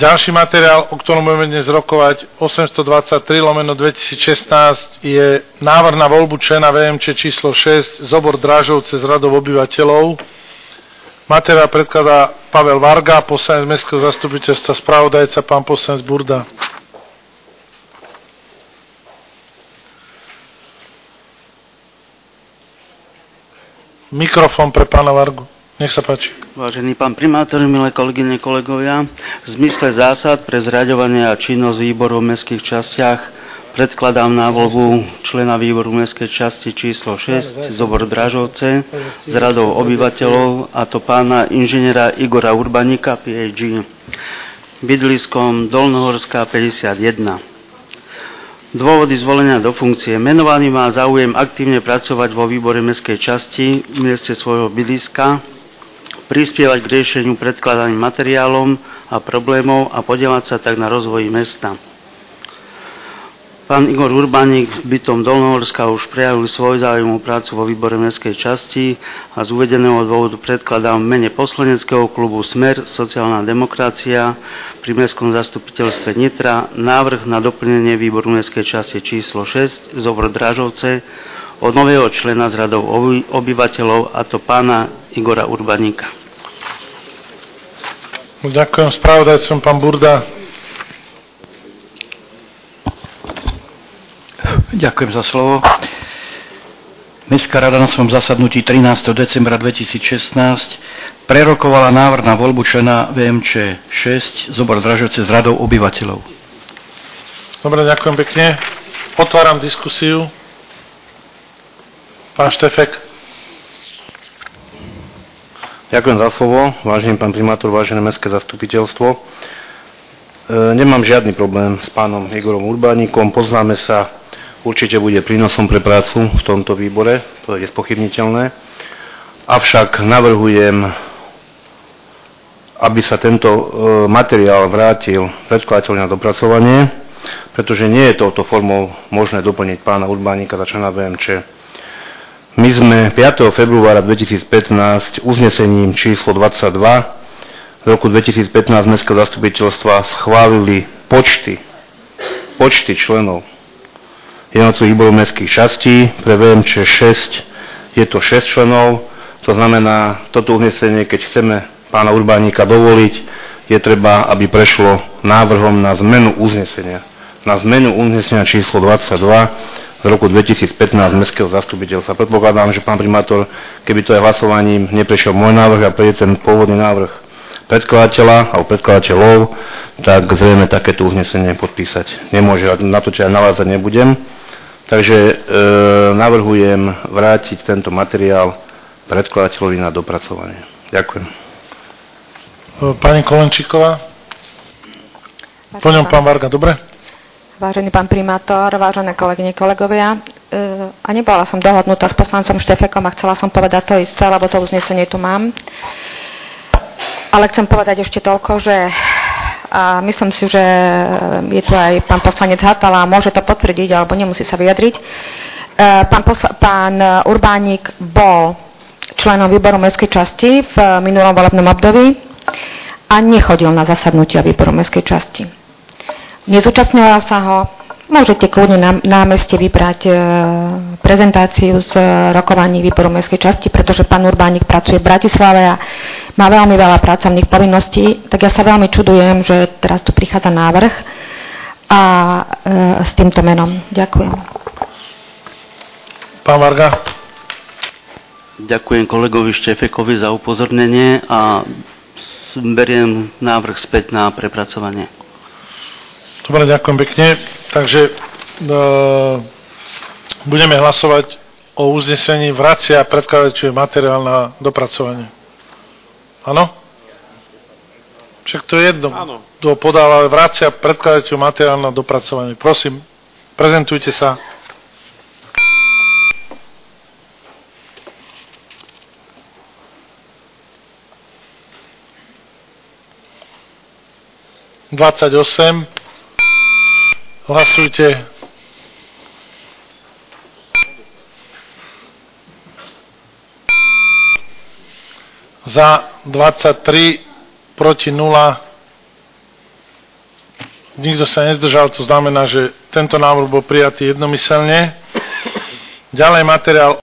Ďalší materiál, o ktorom budeme dnes rokovať, 823/2016, je návrh na voľbu člena VMČ číslo 6, zobor Drážovce z radov obyvateľov. Materiál predkladá Pavel Varga, poslanec Mestského zastupiteľstva, spravodajca pán poslanec Burda. Mikrofón pre pána Vargu. Nech sa páči. Vážený pán primátor, milé kolegyne, kolegovia, v zmysle zásad pre zriaďovanie a činnosť výboru v mestských častiach predkladám na voľbu člena výboru mestskej časti číslo 6, zobor Drážovce, z radov obyvateľov, a to pána inžiniera Igora Urbaníka, PhD, bydliskom Dolnohorská 51. Dôvody zvolenia do funkcie. Menovaný má záujem aktívne pracovať vo výbore mestskej časti v mieste svojho bydliska, prispievať k riešeniu predkladaným materiálom a problémov a podieľať sa tak na rozvoji mesta. Pán Igor Urbánik, bytom Dolnohorska, už prejavil svoj záujem o prácu vo výbore mestskej časti a z uvedeného dôvodu predkladám v mene poslaneckého klubu Smer sociálna demokracia pri mestskom zastupiteľstve Nitra návrh na doplnenie výboru mestskej časti číslo 6, zobor Drážovce, od nového člena z radov obyvateľov, a to pána Igora Urbaníka. Ďakujem spravodajcom, pán Burda. Ďakujem za slovo. Mestská rada na svojom zasadnutí 13. decembra 2016 prerokovala návrh na voľbu člena VMČ 6, zobor Drážovce z radov obyvateľov. Dobre, ďakujem pekne. Otváram diskusiu. Pán Štefek. Ďakujem za slovo, vážený pán primátor, vážené mestské zastupiteľstvo. Nemám žiadny problém s pánom Igorom Urbánikom, poznáme sa, určite bude prínosom pre prácu v tomto výbore, to je spochybniteľné. Avšak navrhujem, aby sa tento materiál vrátil predkladateľu na dopracovanie, pretože nie je touto formou možné doplniť pána Urbánika za člena VMČ. My sme 5. februára 2015 uznesením číslo 22 v roku 2015 mestského zastupiteľstva schválili počty členov jednotlivých výborov mestských častí. Pre VMČ 6 je to 6 členov, to znamená, toto uznesenie, keď chceme pána Urbánika dovoliť, je treba, aby prešlo návrhom na zmenu uznesenia číslo 22 z roku 2015 mestského zastupiteľstva. Predpokladám, že pán primátor, keby to aj hlasovaním neprešiel môj návrh a prejde ten pôvodný návrh predkladateľa alebo predkladateľov, tak zrejme takéto uznesenie podpísať nemôže. Na to, čo ja navádzať nebudem. Takže navrhujem vrátiť tento materiál predkladateľovi na dopracovanie. Ďakujem. Pani Kolenčíková. Po ňom pán Varga, dobre? Vážený pán primátor, vážené kolegyne, kolegovia, a nebola som dohodnutá s poslancom Štefekom a chcela som povedať to isté, lebo to uznesenie tu mám. Ale chcem povedať ešte toľko, že a myslím si, že je tu aj pán poslanec Hatala a môže to potvrdiť, alebo nemusí sa vyjadriť. Pán Urbánik bol členom výboru mestskej časti v minulom volebnom období a nechodil na zasadnutia výboru mestskej časti. Nezúčastňoval sa ho. Môžete kľudne na námeste vybrať prezentáciu z rokovaní výboru mestskej časti, pretože pán Urbánik pracuje v Bratislave a má veľmi veľa pracovných povinností. Tak ja sa veľmi čudujem, že teraz tu prichádza návrh a s týmto menom. Ďakujem. Pán Varga. Ďakujem kolegovi Štefekovi za upozornenie a beriem návrh späť na prepracovanie. Dobre, ďakujem pekne. Takže budeme hlasovať o uznesení vracia predkladateľu materiál na dopracovanie. Áno? Však to je jedno. Áno. To podáva, vracia predkladateľu materiál na dopracovanie. Prosím, prezentujte sa. Hlasujte. Za 23, proti 0. Nikto sa nezdržal, to znamená, že tento návrh bol prijatý jednomyselne. Ďalej materiál